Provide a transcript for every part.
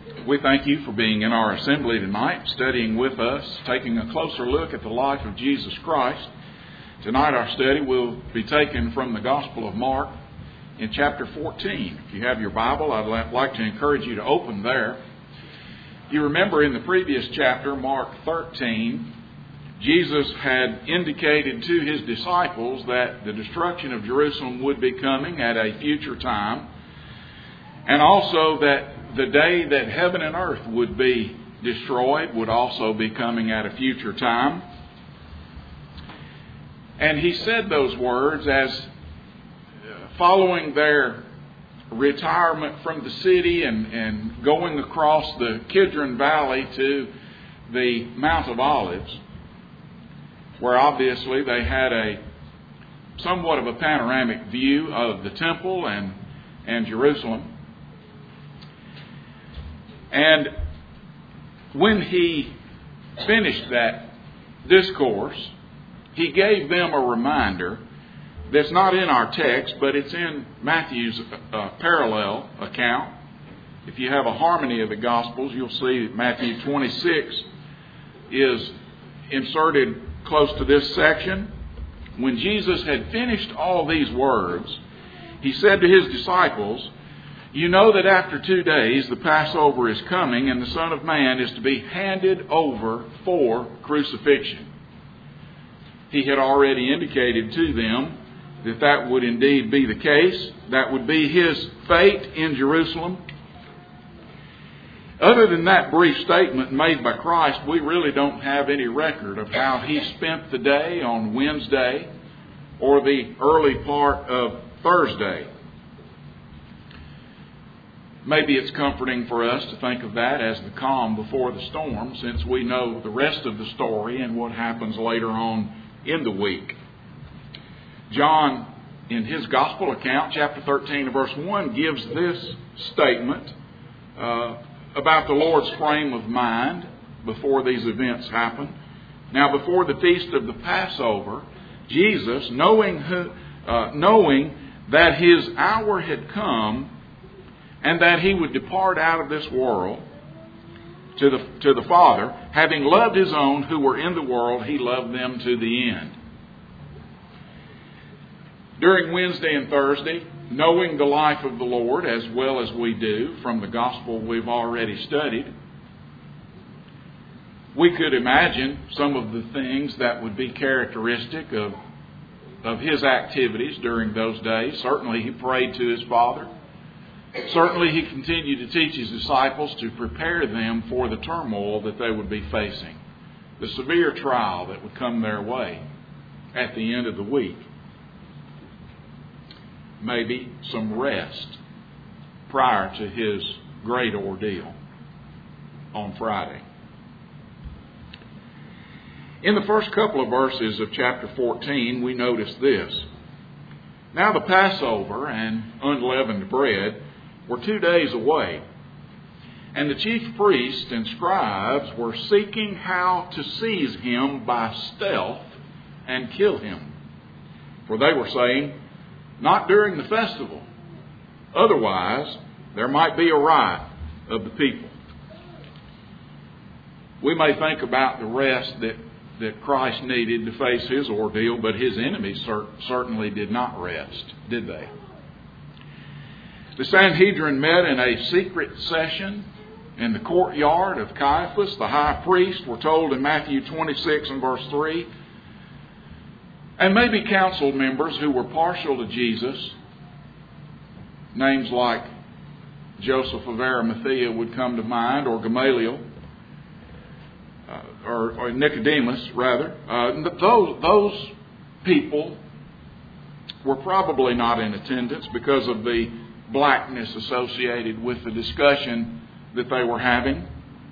We thank you for being in our assembly tonight, studying with us, taking a closer look at the life of Jesus Christ. Tonight our study will be taken from the Gospel of Mark in chapter 14. If you have your Bible, I'd like to encourage you to open there. You remember in the previous chapter, Mark 13, Jesus had indicated to his disciples that the destruction of Jerusalem would be coming at a future time, and also that the day that heaven and earth would be destroyed would also be coming at a future time. And he said those words as following their retirement from the city and going across the Kidron Valley to the Mount of Olives, where obviously they had a somewhat of a panoramic view of the temple and Jerusalem. And when he finished that discourse, he gave them a reminder that's not in our text, but it's in Matthew's parallel account. If you have a harmony of the Gospels, you'll see that Matthew 26 is inserted close to this section. When Jesus had finished all these words, he said to his disciples, "You know that after 2 days the Passover is coming, and the Son of Man is to be handed over for crucifixion." He had already indicated to them that that would indeed be the case. That would be his fate in Jerusalem. Other than that brief statement made by Christ, we really don't have any record of how he spent the day on Wednesday or the early part of Thursday. Maybe it's comforting for us to think of that as the calm before the storm, since we know the rest of the story and what happens later on in the week. John, in his Gospel account, chapter 13 and verse 1, gives this statement about the Lord's frame of mind before these events happen. Now, before the feast of the Passover, Jesus, knowing that his hour had come and that he would depart out of this world to the Father, having loved his own who were in the world, he loved them to the end. During Wednesday and Thursday, knowing the life of the Lord as well as we do from the gospel we've already studied, we could imagine some of the things that would be characteristic of his activities during those days. Certainly he prayed to his Father. Certainly he continued to teach his disciples to prepare them for the turmoil that they would be facing, the severe trial that would come their way at the end of the week. Maybe some rest prior to his great ordeal on Friday. In the first couple of verses of chapter 14, we notice this. Now the Passover and unleavened bread were 2 days away, and the chief priests and scribes were seeking how to seize him by stealth and kill him. For they were saying, "Not during the festival. Otherwise, there might be a riot of the people." We may think about the rest that Christ needed to face his ordeal, but his enemies certainly did not rest, did they? The Sanhedrin met in a secret session in the courtyard of Caiaphas, the high priest, we're told in Matthew 26 and verse 3. And maybe council members who were partial to Jesus, names like Joseph of Arimathea would come to mind, or Gamaliel, or Nicodemus, rather. Those people were probably not in attendance because of the blackness associated with the discussion that they were having.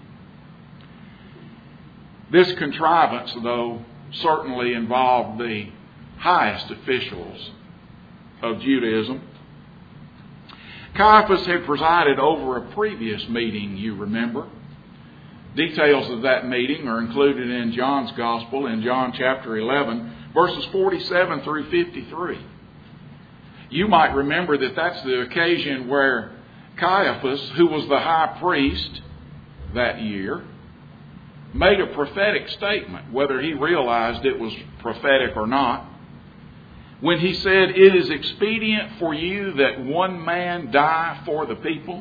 This contrivance, though, certainly involved the highest officials of Judaism. Caiaphas had presided over a previous meeting, you remember. Details of that meeting are included in John's Gospel in John chapter 11, verses 47 through 53. You might remember that that's the occasion where Caiaphas, who was the high priest that year, made a prophetic statement, whether he realized it was prophetic or not, when he said, "It is expedient for you that one man die for the people."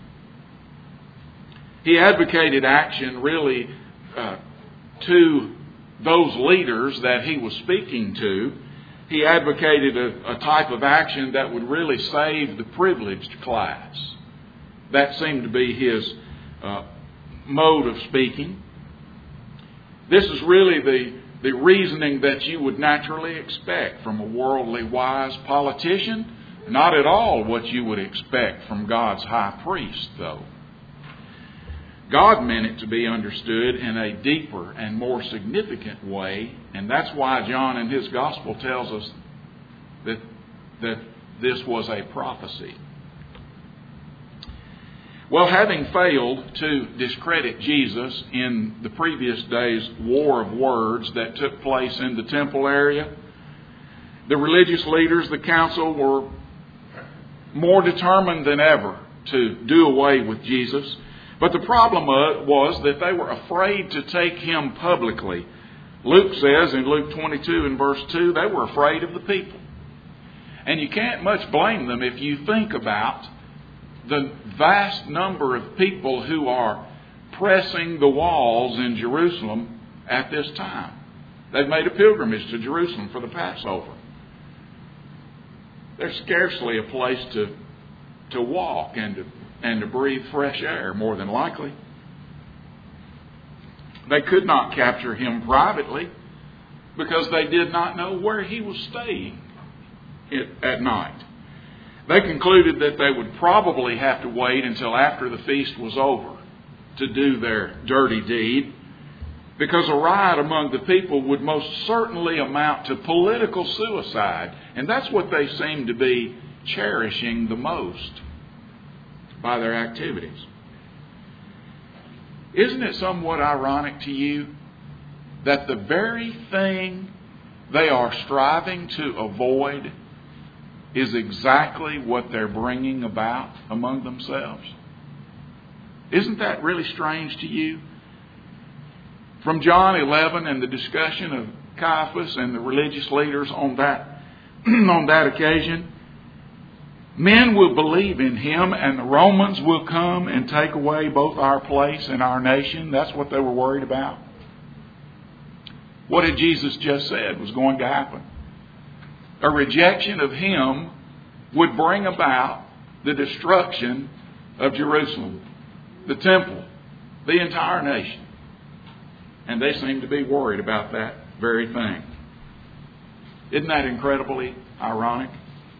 He advocated action really to those leaders that he was speaking to. He advocated a type of action that would really save the privileged class. That seemed to be his mode of speaking. This is really the reasoning that you would naturally expect from a worldly wise politician. Not at all what you would expect from God's high priest, though. God meant it to be understood in a deeper and more significant way, and that's why John in his gospel tells us that this was a prophecy. Well, having failed to discredit Jesus in the previous day's war of words that took place in the temple area, the religious leaders, the council, were more determined than ever to do away with Jesus. But the problem was that they were afraid to take him publicly. Luke says in Luke 22 and verse 2, they were afraid of the people. And you can't much blame them if you think about the vast number of people who are pressing the walls in Jerusalem at this time. They've made a pilgrimage to Jerusalem for the Passover. There's scarcely a place to walk and to breathe fresh air, more than likely. They could not capture him privately because they did not know where he was staying at night. They concluded that they would probably have to wait until after the feast was over to do their dirty deed, because a riot among the people would most certainly amount to political suicide, and that's what they seem to be cherishing the most by their activities. Isn't it somewhat ironic to you that the very thing they are striving to avoid is exactly what they're bringing about among themselves? Isn't that really strange to you? From John 11 and the discussion of Caiaphas and the religious leaders on that occasion, men will believe in him and the Romans will come and take away both our place and our nation. That's what they were worried about. What had Jesus just said was going to happen? A rejection of him would bring about the destruction of Jerusalem, the temple, the entire nation. And they seem to be worried about that very thing. Isn't that incredibly ironic?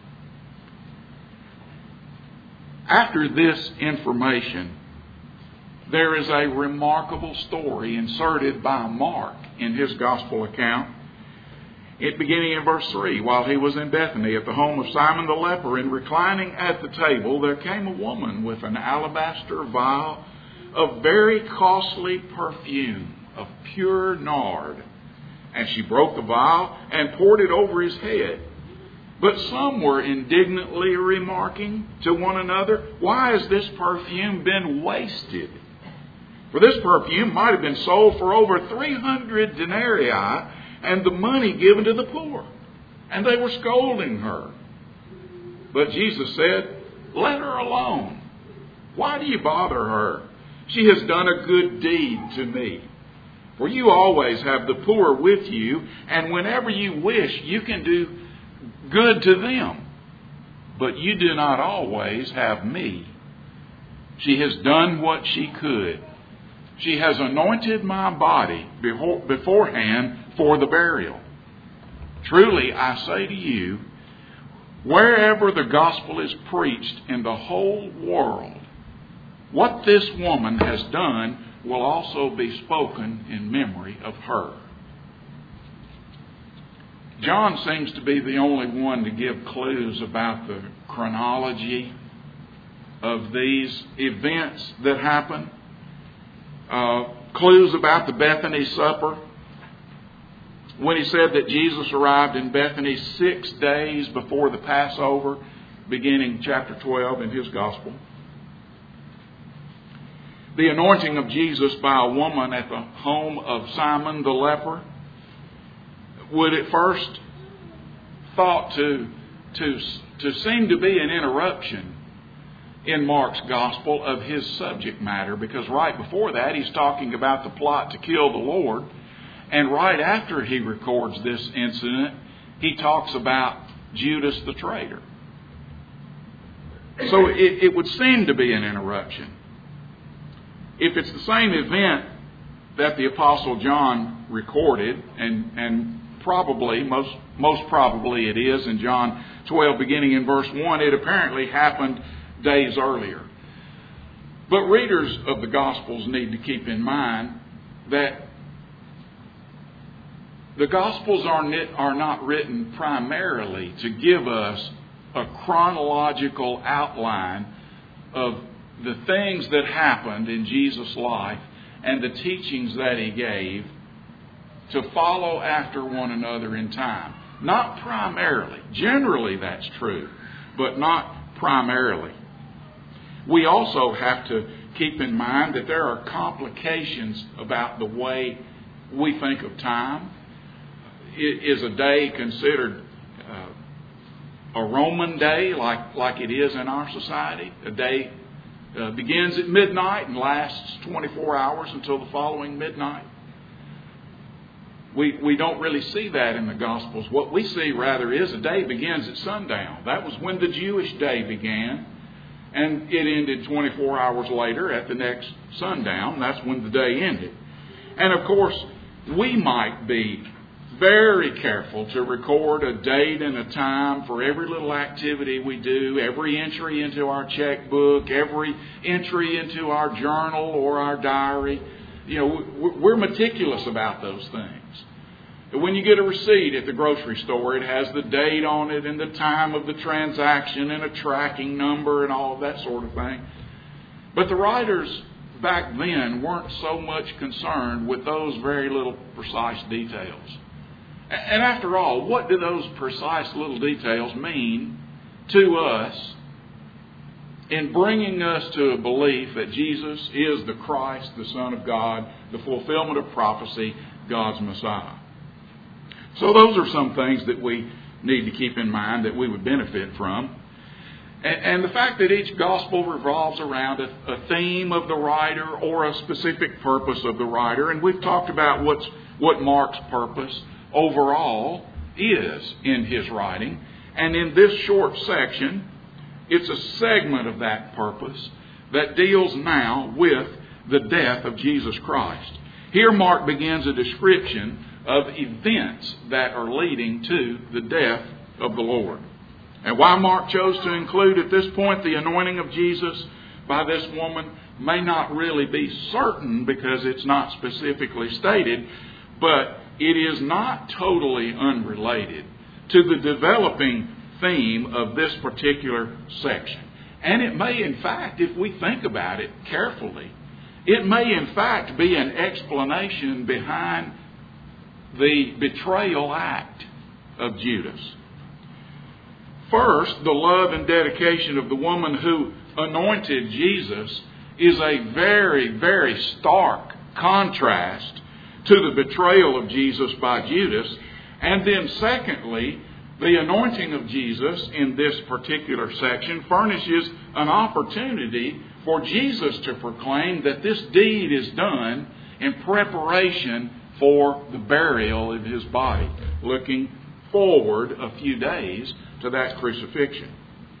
After this information, there is a remarkable story inserted by Mark in his gospel account. It beginning in verse 3, while he was in Bethany at the home of Simon the leper, and reclining at the table, there came a woman with an alabaster vial of very costly perfume, of pure nard. And she broke the vial and poured it over his head. But some were indignantly remarking to one another, "Why has this perfume been wasted? For this perfume might have been sold for over 300 denarii and the money given to the poor." And they were scolding her. But Jesus said, "Let her alone. Why do you bother her? She has done a good deed to me. For you always have the poor with you, and whenever you wish, you can do good to them. But you do not always have me. She has done what she could. She has anointed my body beforehand for the burial. Truly, I say to you, wherever the gospel is preached in the whole world, what this woman has done will also be spoken in memory of her." John seems to be the only one to give clues about the chronology of these events that happen. Clues about the Bethany supper. When he said that Jesus arrived in Bethany 6 days before the Passover, beginning chapter 12 in his gospel. the anointing of Jesus by a woman at the home of Simon the leper would at first thought to seem to be an interruption in Mark's gospel of his subject matter, because right before that he's talking about the plot to kill the Lord, and right after he records this incident he talks about Judas the traitor. So it would seem to be an interruption. If it's the same event that the Apostle John recorded, and probably, most probably it is in John 12 beginning in verse 1, it apparently happened days earlier. But readers of the Gospels need to keep in mind that the Gospels are not written primarily to give us a chronological outline of the things that happened in Jesus' life and the teachings that he gave to follow after one another in time. Not primarily. Generally that's true, but not primarily. We also have to keep in mind that there are complications about the way we think of time. Is a day considered a Roman day like it is in our society? A day begins at midnight and lasts 24 hours until the following midnight? We don't really see that in the Gospels. What we see rather is a day begins at sundown. That was when the Jewish day began, and it ended 24 hours later at the next sundown. That's when the day ended. And of course, we might be very careful to record a date and a time for every little activity we do, every entry into our checkbook, every entry into our journal or our diary. You know, we're meticulous about those things. When you get a receipt at the grocery store, it has the date on it and the time of the transaction and a tracking number and all of that sort of thing. But the writers back then weren't so much concerned with those very little precise details. And after all, what do those precise little details mean to us in bringing us to a belief that Jesus is the Christ, the Son of God, the fulfillment of prophecy, God's Messiah? So those are some things that we need to keep in mind that we would benefit from. And the fact that each gospel revolves around a theme of the writer or a specific purpose of the writer. And we've talked about what Mark's purpose overall is in his writing. And in this short section, it's a segment of that purpose that deals now with the death of Jesus Christ. Here Mark begins a description of events that are leading to the death of the Lord. And why Mark chose to include at this point the anointing of Jesus by this woman may not really be certain because it's not specifically stated, but it is not totally unrelated to the developing theme of this particular section. And it may, in fact, if we think about it carefully, it may, in fact, be an explanation behind the betrayal act of Judas. First, the love and dedication of the woman who anointed Jesus is a very, very stark contrast to the betrayal of Jesus by Judas. And then secondly, the anointing of Jesus in this particular section furnishes an opportunity for Jesus to proclaim that this deed is done in preparation for the burial of his body, looking forward a few days to that crucifixion.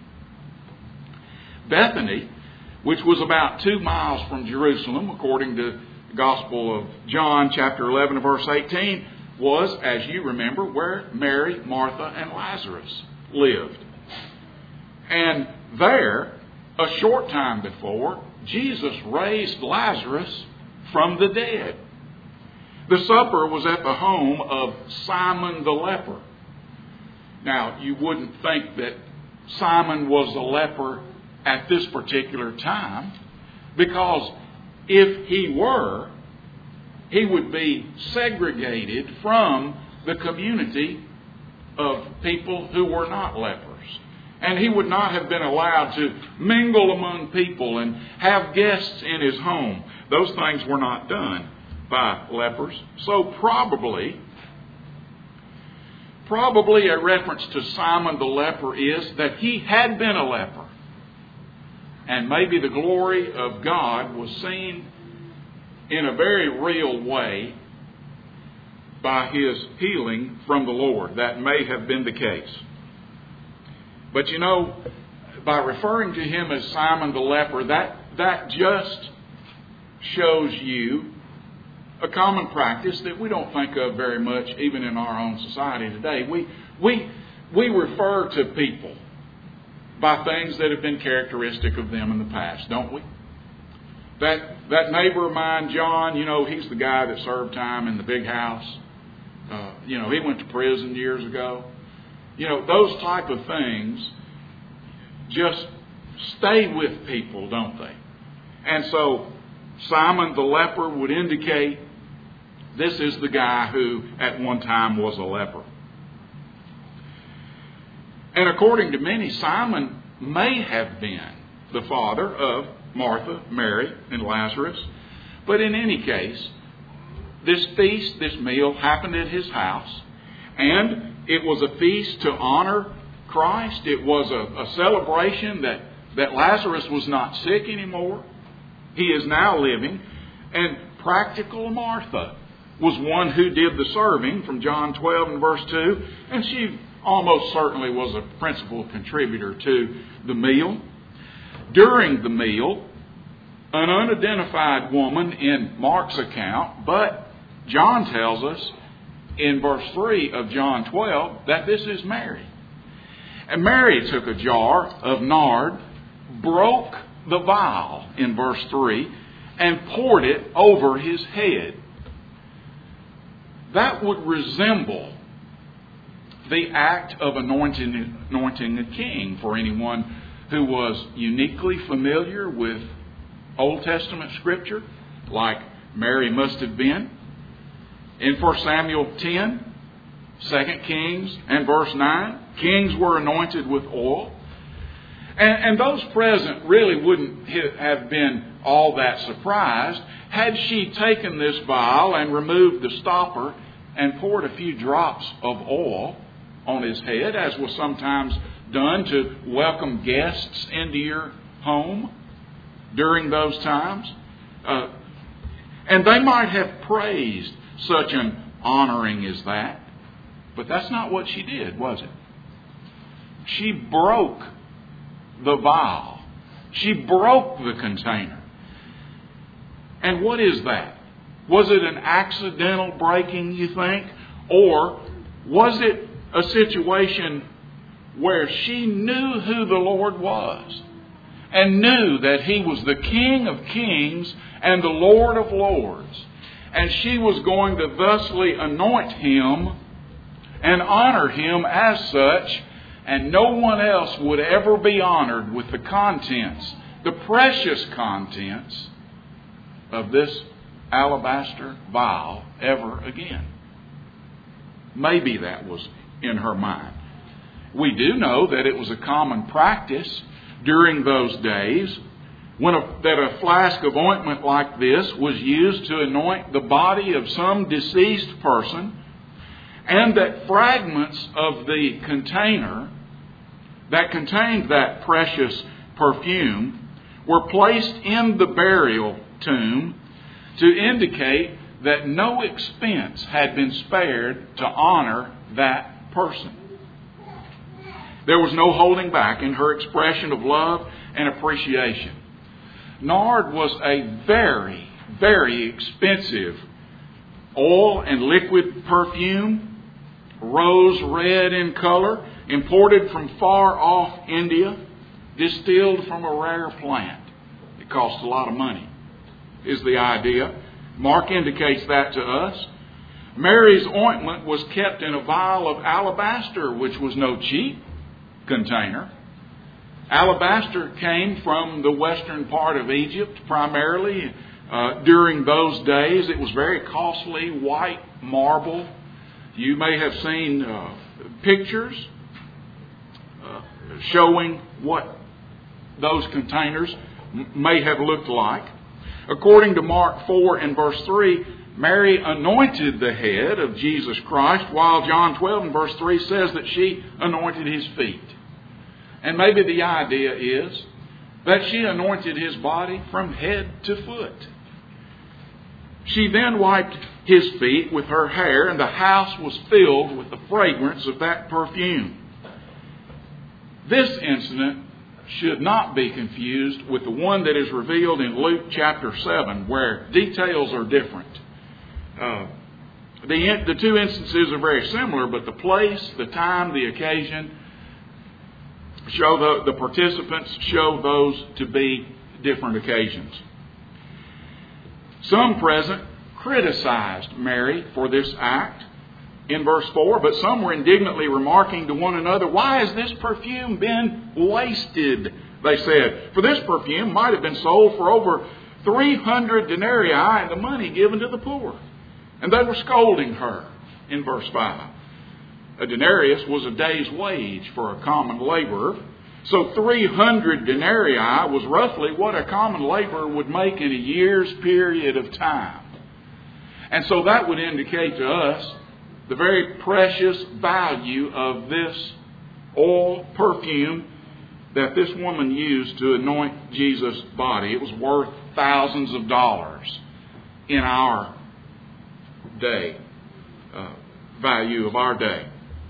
Bethany, which was about 2 miles from Jerusalem, according to the Gospel of John, chapter 11, verse 18, was, as you remember, where Mary, Martha, and Lazarus lived. And there, a short time before, Jesus raised Lazarus from the dead. The supper was at the home of Simon the leper. Now, you wouldn't think that Simon was a leper at this particular time, because if he were, he would be segregated from the community of people who were not lepers. And he would not have been allowed to mingle among people and have guests in his home. Those things were not done by lepers. So probably a reference to Simon the leper is that he had been a leper. And maybe the glory of God was seen in a very real way by his healing from the Lord. That may have been the case. But you know, by referring to him as Simon the leper, that just shows you a common practice that we don't think of very much even in our own society today. We refer to people by things that have been characteristic of them in the past, don't we? That neighbor of mine, John, you know, he's the guy that served time in the big house. He went to prison years ago. You know, those type of things just stay with people, don't they? And so Simon the leper would indicate this is the guy who at one time was a leper. And according to many, Simon may have been the father of Martha, Mary, and Lazarus. But in any case, this feast, this meal happened at his house. And it was a feast to honor Christ. It was a celebration that Lazarus was not sick anymore. He is now living. And practical Martha was one who did the serving from John 12 and verse 2. And she almost certainly was a principal contributor to the meal. During the meal, an unidentified woman in Mark's account, but John tells us in verse 3 of John 12 that this is Mary. And Mary took a jar of nard, broke the vial in verse 3, and poured it over his head. That would resemble the act of anointing a king for anyone who was uniquely familiar with Old Testament Scripture, like Mary must have been. In 1 Samuel 10, 2 Kings, and verse 9, kings were anointed with oil. And those present really wouldn't have been all that surprised had she taken this vial and removed the stopper and poured a few drops of oil on his head, as was sometimes done to welcome guests into your home during those times. And they might have praised such an honoring as that. But that's not what she did, was it? She broke the vial. She broke the container. And what is that? Was it an accidental breaking, you think? Or was it a situation where she knew who the Lord was and knew that He was the King of Kings and the Lord of Lords, and she was going to thusly anoint Him and honor Him as such, and no one else would ever be honored with the contents, the precious contents of this alabaster vial ever again? Maybe that was in her mind. We do know that it was a common practice during those days that a flask of ointment like this was used to anoint the body of some deceased person, and that fragments of the container that contained that precious perfume were placed in the burial tomb to indicate that no expense had been spared to honor that person. There was no holding back in her expression of love and appreciation. Nard was a very, very expensive oil and liquid perfume, rose red in color, imported from far off India, distilled from a rare plant. It cost a lot of money, is the idea. Mark indicates that to us. Mary's ointment was kept in a vial of alabaster, which was no cheap container. Alabaster came from the western part of Egypt primarily. During those days, it was very costly, white marble. You may have seen pictures showing what those containers may have looked like. According to Mark 4 and verse 3, Mary anointed the head of Jesus Christ, while John 12 and verse 3 says that she anointed his feet. And maybe the idea is that she anointed his body from head to foot. She then wiped his feet with her hair, and the house was filled with the fragrance of that perfume. This incident should not be confused with the one that is revealed in Luke chapter 7, where details are different. The two instances are very similar, but the place, the time, the occasion show the participants show those to be different occasions. Some present criticized Mary for this act in verse 4, but some were indignantly remarking to one another, "Why has this perfume been wasted?" They said, "For this perfume might have been sold for over 300 denarii and the money given to the poor." And they were scolding her in verse 5. A denarius was a day's wage for a common laborer. So 300 denarii was roughly what a common laborer would make in a year's period of time. And so that would indicate to us the very precious value of this oil, perfume, that this woman used to anoint Jesus' body. It was worth thousands of dollars in our day, value of our day.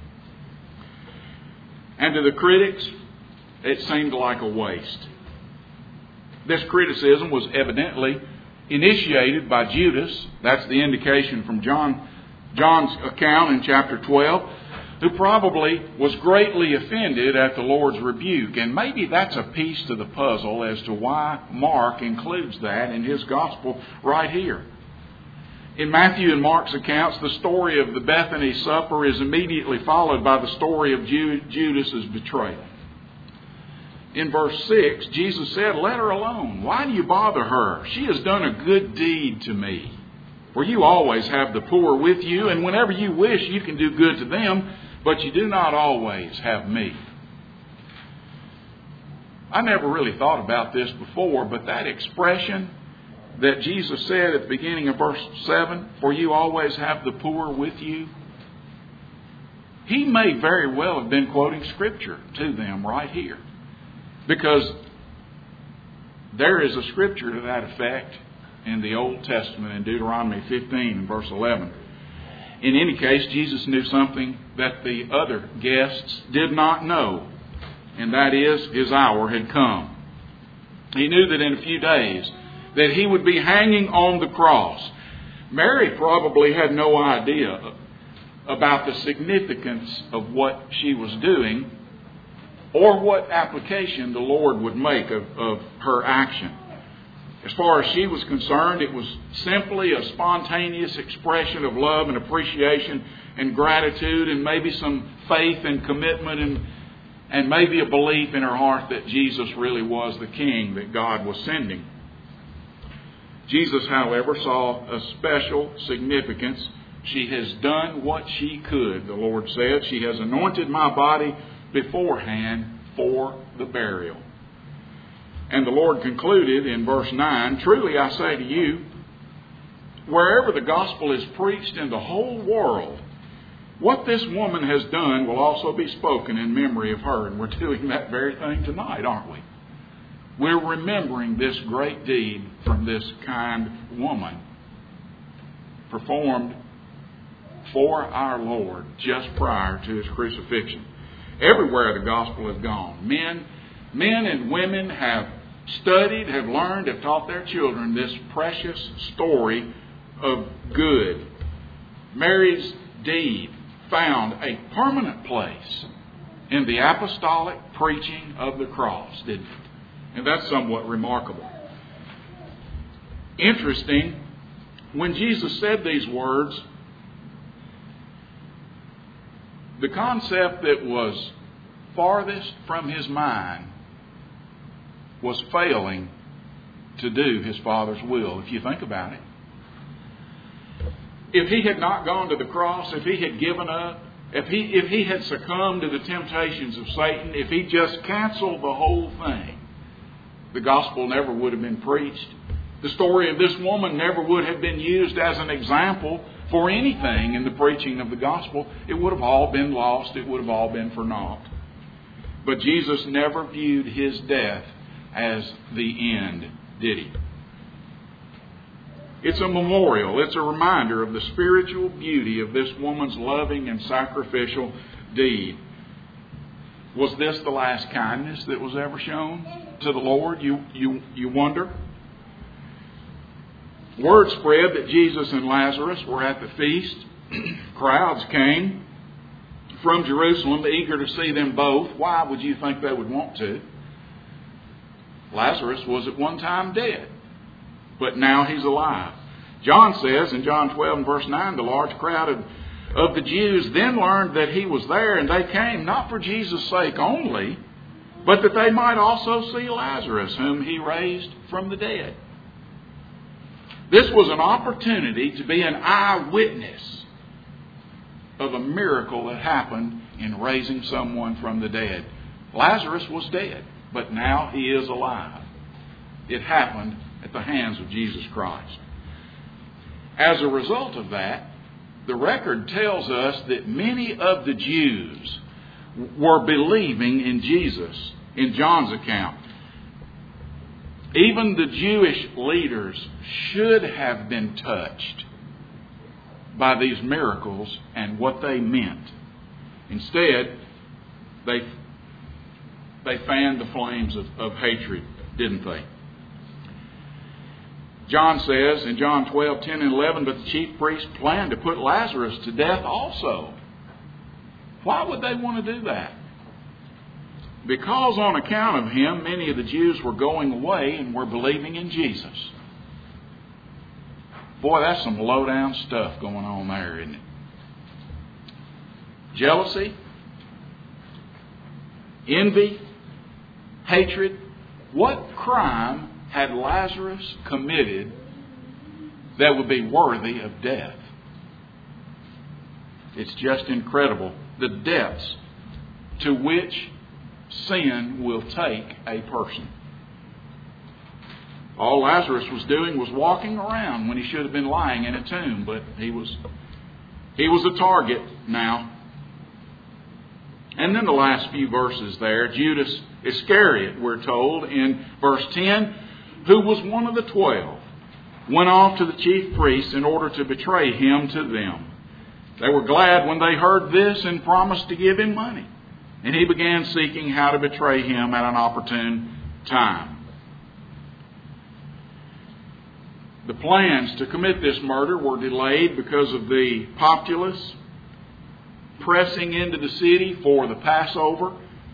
And to the critics, it seemed like a waste. This criticism was evidently initiated by Judas. That's the indication from John's account in chapter 12, who probably was greatly offended at the Lord's rebuke. And maybe that's a piece to the puzzle as to why Mark includes that in his gospel right here. In Matthew and Mark's accounts, the story of the Bethany supper is immediately followed by the story of Judas's betrayal. In verse 6, Jesus said, "Let her alone. Why do you bother her? She has done a good deed to me. For you always have the poor with you, and whenever you wish, you can do good to them, but you do not always have me." I never really thought about this before, but that expression that Jesus said at the beginning of verse 7, "For you always have the poor with you," he may very well have been quoting Scripture to them right here. Because there is a Scripture to that effect in the Old Testament in Deuteronomy 15 and verse 11. In any case, Jesus knew something that the other guests did not know, and that is his hour had come. He knew that in a few days that he would be hanging on the cross. Mary probably had no idea about the significance of what she was doing or what application the Lord would make of her action. As far as she was concerned, it was simply a spontaneous expression of love and appreciation and gratitude and maybe some faith and commitment and maybe a belief in her heart that Jesus really was the King that God was sending. Jesus, however, saw a special significance. "She has done what she could," the Lord said. "She has anointed my body beforehand for the burial." And the Lord concluded in verse 9, "Truly I say to you, wherever the gospel is preached in the whole world, what this woman has done will also be spoken in memory of her." And we're doing that very thing tonight, aren't we? We're remembering this great deed from this kind woman performed for our Lord just prior to his crucifixion. Everywhere the gospel has gone, men and women have studied, have learned, have taught their children this precious story of good. Mary's deed found a permanent place in the apostolic preaching of the cross, didn't it? And that's somewhat remarkable. Interesting, when Jesus said these words, the concept that was farthest from his mind was failing to do his Father's will, if you think about it. If he had not gone to the cross, if he had given up, if he had succumbed to the temptations of Satan, if he just canceled the whole thing, the gospel never would have been preached. The story of this woman never would have been used as an example for anything in the preaching of the gospel. It would have all been lost. It would have all been for naught. But Jesus never viewed his death as the end, did he? It's a memorial. It's a reminder of the spiritual beauty of this woman's loving and sacrificial deed. Was this the last kindness that was ever shown to the Lord? You wonder? Word spread that Jesus and Lazarus were at the feast. Crowds came from Jerusalem eager to see them both. Why would you think they would want to? Lazarus was at one time dead, but now he's alive. John says in John 12 and verse 9, the large crowd of the Jews then learned that he was there, and they came not for Jesus' sake only, but that they might also see Lazarus, whom he raised from the dead. This was an opportunity to be an eyewitness of a miracle that happened in raising someone from the dead. Lazarus was dead, but now he is alive. It happened at the hands of Jesus Christ. As a result of that, the record tells us that many of the Jews were believing in Jesus in John's account. Even the Jewish leaders should have been touched by these miracles and what they meant. Instead, they fanned the flames of hatred, didn't they? John says in John 12, 10 and 11, but the chief priests planned to put Lazarus to death also. Why would they want to do that? Because on account of him, many of the Jews were going away and were believing in Jesus. Boy, that's some low-down stuff going on there, isn't it? Jealousy, envy, hatred. What crime had Lazarus committed that would be worthy of death? It's just incredible the depths to which sin will take a person. All Lazarus was doing was walking around when he should have been lying in a tomb, but he was a target now. And then the last few verses there, Judas Iscariot, we're told in verse 10, who was one of the 12, went off to the chief priests in order to betray him to them. They were glad when they heard this and promised to give him money. And he began seeking how to betray him at an opportune time. The plans to commit this murder were delayed because of the populace pressing into the city for the Passover.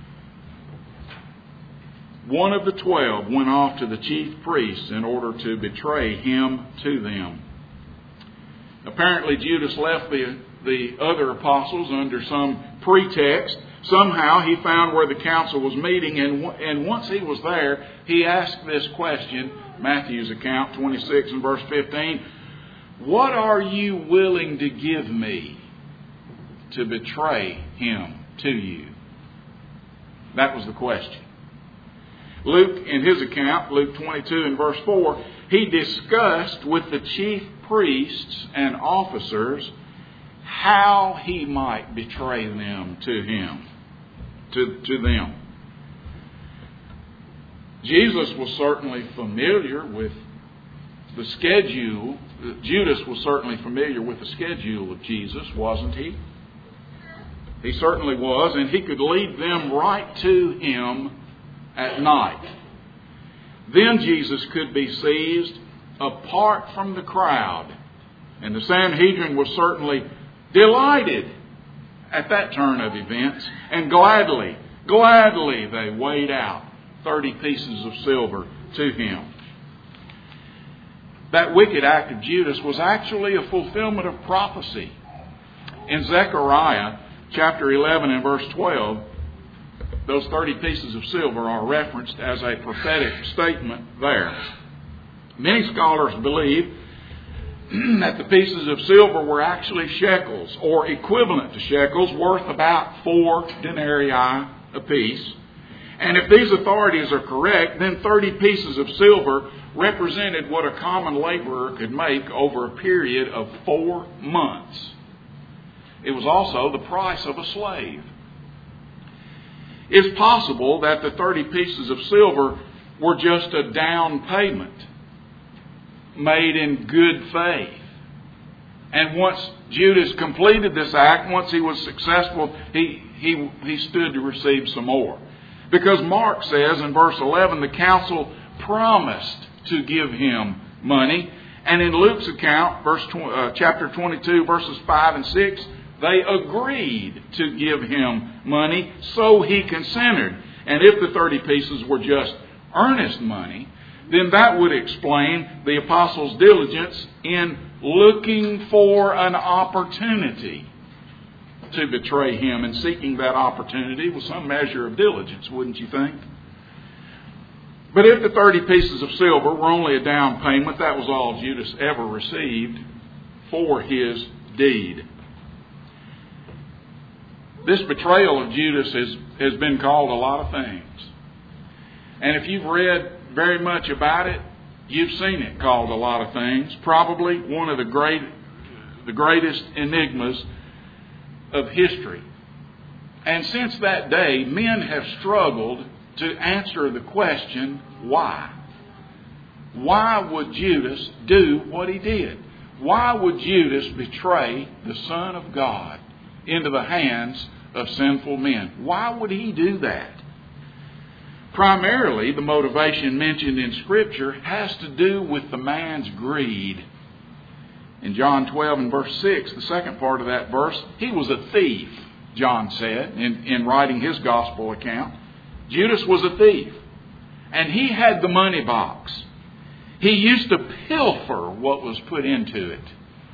One of the 12 went off to the chief priests in order to betray him to them. Apparently Judas left the other apostles under some pretext. Somehow he found where the council was meeting, and once he was there, he asked this question, Matthew's account, 26 and verse 15, what are you willing to give me to betray him to you? That was the question. Luke, in his account, Luke 22 and verse 4, he discussed with the chief priests and officers how he might betray them to him. To them. Jesus was certainly familiar with the schedule. Judas was certainly familiar with the schedule of Jesus, wasn't he? He certainly was, and he could lead them right to him at night. Then Jesus could be seized apart from the crowd, and the Sanhedrin was certainly delighted at that turn of events, and gladly they weighed out 30 pieces of silver to him. That wicked act of Judas was actually a fulfillment of prophecy. In Zechariah chapter 11 and verse 12, those 30 pieces of silver are referenced as a prophetic statement there. Many scholars believe that the pieces of silver were actually shekels, or equivalent to shekels, worth about 4 denarii apiece. And if these authorities are correct, then 30 pieces of silver represented what a common laborer could make over a period of 4 months. It was also the price of a slave. It's possible that the 30 pieces of silver were just a down payment made in good faith. And once Judas completed this act, once he was successful, he stood to receive some more. Because Mark says in verse 11, the council promised to give him money. And in Luke's account, chapter 22, verses 5 and 6, they agreed to give him money, so he consented. And if the 30 pieces were just earnest money, then that would explain the apostles' diligence in looking for an opportunity to betray him, and seeking that opportunity with some measure of diligence, wouldn't you think? But if the 30 pieces of silver were only a down payment, that was all Judas ever received for his deed. This betrayal of Judas has been called a lot of things. And if you've read very much about it, you've seen it called a lot of things. Probably one of the greatest enigmas of history. And since that day, men have struggled to answer the question, why? Why would Judas do what he did? Why would Judas betray the Son of God into the hands of sinful men? Why would he do that? Primarily, the motivation mentioned in Scripture has to do with the man's greed. In John 12 and verse 6, the second part of that verse, he was a thief, John said in writing his gospel account. Judas was a thief, and he had the money box. He used to pilfer what was put into it.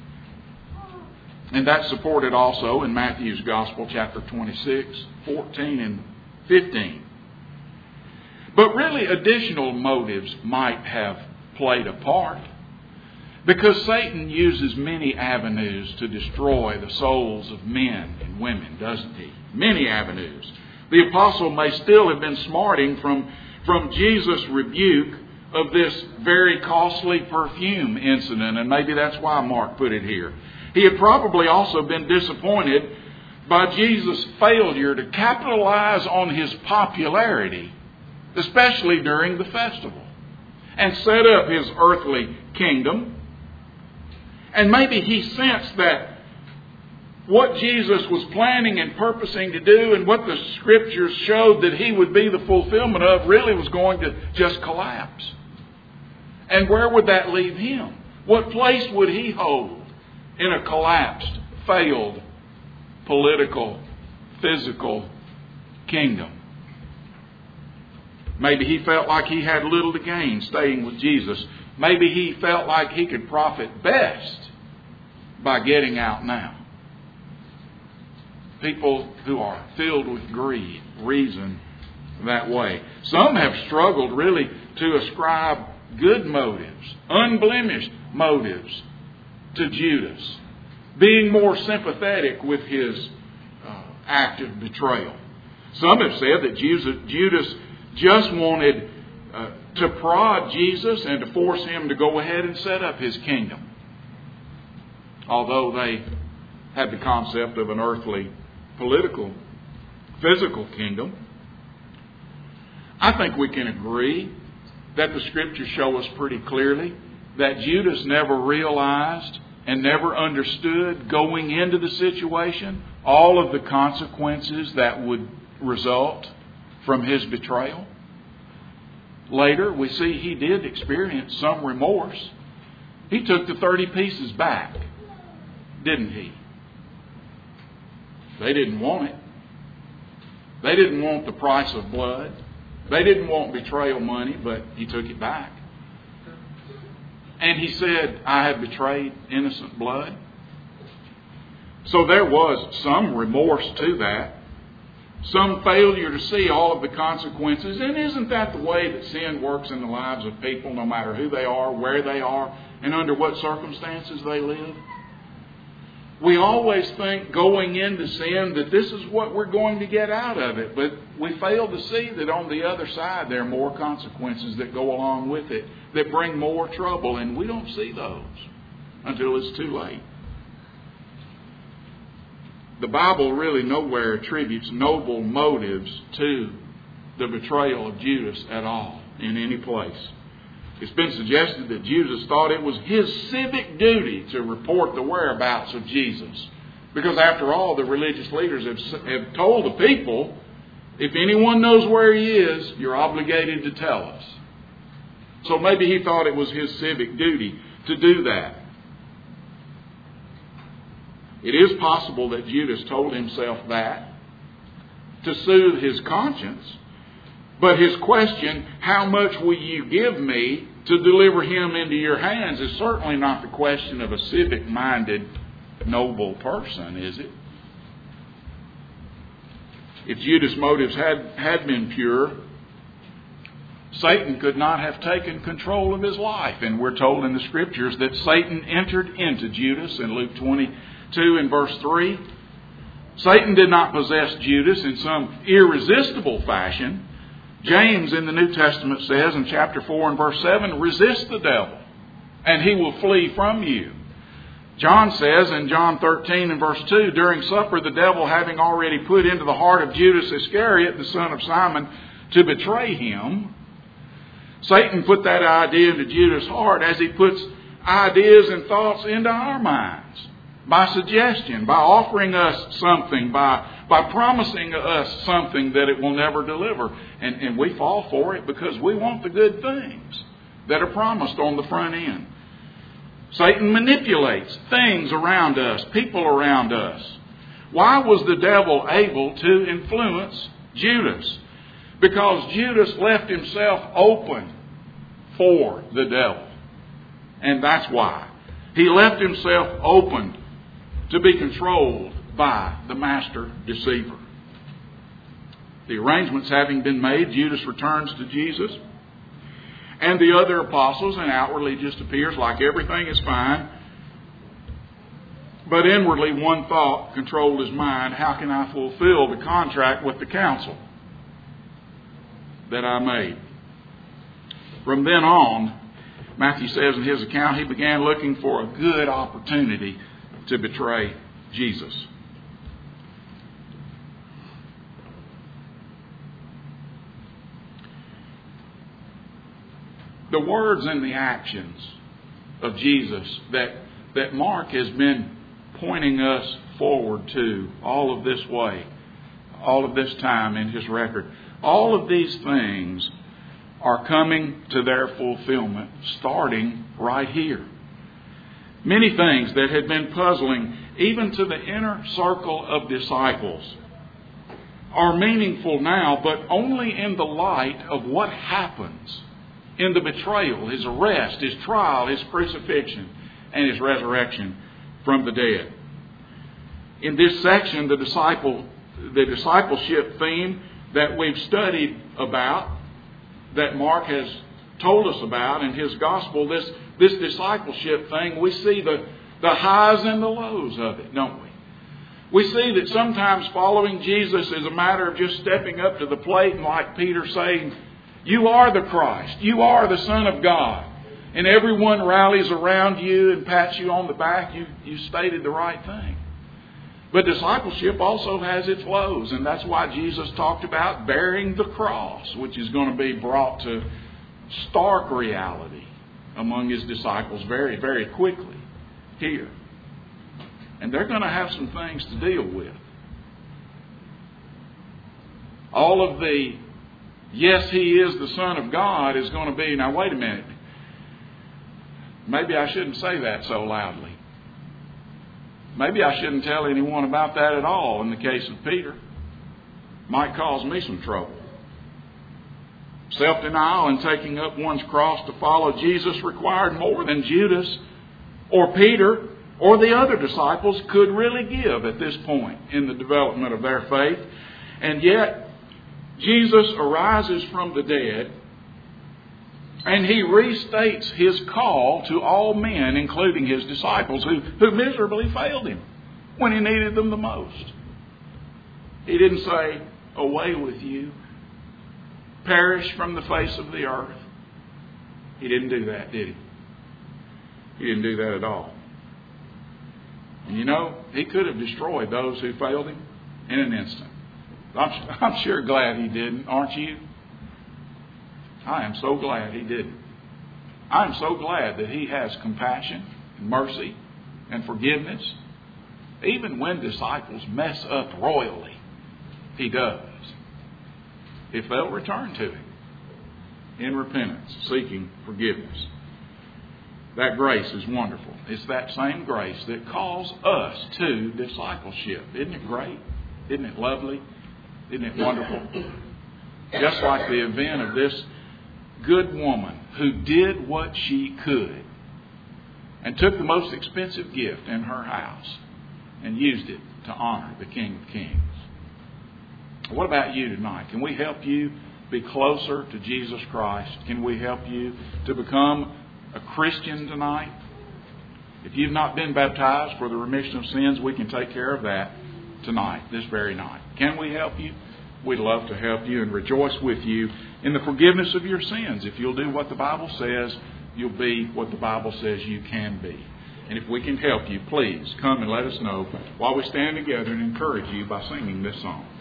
And that's supported also in Matthew's Gospel, chapter 26, 14 and 15. But really, additional motives might have played a part. Because Satan uses many avenues to destroy the souls of men and women, doesn't he? Many avenues. The apostle may still have been smarting from Jesus' rebuke of this very costly perfume incident, and maybe that's why Mark put it here. He had probably also been disappointed by Jesus' failure to capitalize on his popularity, especially during the festival, and set up his earthly kingdom. And maybe he sensed that what Jesus was planning and purposing to do, and what the Scriptures showed that he would be the fulfillment of, really was going to just collapse. And where would that leave him? What place would he hold in a collapsed, failed, political, physical kingdom? Maybe he felt like he had little to gain staying with Jesus. Maybe he felt like he could profit best by getting out now. People who are filled with greed reason that way. Some have struggled really to ascribe good motives, unblemished motives to Judas, being more sympathetic with his act of betrayal. Some have said that Judas just wanted to prod Jesus and to force him to go ahead and set up his kingdom. Although they had the concept of an earthly, political, physical kingdom, I think we can agree that the Scriptures show us pretty clearly that Judas never realized and never understood going into the situation all of the consequences that would result from his betrayal. Later, we see he did experience some remorse. He took the 30 pieces back, didn't he? They didn't want it. They didn't want the price of blood. They didn't want betrayal money, but he took it back. And he said, I have betrayed innocent blood. So there was some remorse to that. Some failure to see all of the consequences. And isn't that the way that sin works in the lives of people, no matter who they are, where they are, and under what circumstances they live? We always think going into sin that this is what we're going to get out of it, but we fail to see that on the other side there are more consequences that go along with it that bring more trouble, and we don't see those until it's too late. The Bible really nowhere attributes noble motives to the betrayal of Judas at all in any place. It's been suggested that Judas thought it was his civic duty to report the whereabouts of Jesus. Because after all, the religious leaders have told the people, if anyone knows where he is, you're obligated to tell us. So maybe he thought it was his civic duty to do that. It is possible that Judas told himself that to soothe his conscience. But his question, how much will you give me to deliver him into your hands, is certainly not the question of a civic-minded, noble person, is it? If Judas' motives had been pure, Satan could not have taken control of his life. And we're told in the Scriptures that Satan entered into Judas in Luke 22 and verse 3. Satan did not possess Judas in some irresistible fashion. James in the New Testament says in chapter 4 and verse 7, resist the devil and he will flee from you. John says in John 13 and verse 2, during supper the devil having already put into the heart of Judas Iscariot, the son of Simon, to betray him. Satan put that idea into Judas' heart as he puts ideas and thoughts into our minds. By suggestion, by offering us something, by promising us something that it will never deliver. And we fall for it because we want the good things that are promised on the front end. Satan manipulates things around us, people around us. Why was the devil able to influence Judas? Because Judas left himself open for the devil. And that's why. He left himself open to be controlled by the master deceiver. The arrangements having been made, Judas returns to Jesus and the other apostles, and outwardly just appears like everything is fine. But inwardly one thought controlled his mind: how can I fulfill the contract with the council that I made? From then on, Matthew says in his account, he began looking for a good opportunity to betray Jesus. The words and the actions of Jesus that Mark has been pointing us forward to all of this way, all of this time in his record, all of these things are coming to their fulfillment starting right here. Many things that had been puzzling even to the inner circle of disciples are meaningful now, but only in the light of what happens in the betrayal, his arrest, his trial, his crucifixion, and his resurrection from the dead. In this section, the discipleship theme that we've studied about, that Mark has told us about in his gospel, this discipleship thing, we see the highs and the lows of it, don't we? We see that sometimes following Jesus is a matter of just stepping up to the plate and, like Peter, saying, you are the Christ, you are the Son of God. And everyone rallies around you and pats you on the back. You stated the right thing. But discipleship also has its lows, and that's why Jesus talked about bearing the cross, which is going to be brought to stark reality among his disciples very, very quickly here. And they're going to have some things to deal with. All of the, yes, he is the Son of God is going to be, now wait a minute. Maybe I shouldn't say that so loudly. Maybe I shouldn't tell anyone about that at all in the case of Peter. Might cause me some trouble. Self-denial and taking up one's cross to follow Jesus required more than Judas or Peter or the other disciples could really give at this point in the development of their faith. And yet, Jesus arises from the dead And he restates his call to all men, including his disciples, who miserably failed him when he needed them the most. He didn't say, away with you, perish from the face of the earth. He didn't do that, did he? He didn't do that at all. And you know, he could have destroyed those who failed him in an instant. I'm sure glad he didn't, aren't you? I am so glad he didn't. I'm so glad that he has compassion and mercy and forgiveness. Even when disciples mess up royally, he does. If they'll return to him in repentance, seeking forgiveness. That grace is wonderful. It's that same grace that calls us to discipleship. Isn't it great? Isn't it lovely? Isn't it wonderful? Just like the event of this good woman who did what she could and took the most expensive gift in her house and used it to honor the King of Kings. What about you tonight? Can we help you be closer to Jesus Christ? Can we help you to become a Christian tonight? If you've not been baptized for the remission of sins, we can take care of that tonight, this very night. Can we help you? We'd love to help you and rejoice with you in the forgiveness of your sins. If you'll do what the Bible says, you'll be what the Bible says you can be. And if we can help you, please come and let us know while we stand together and encourage you by singing this song.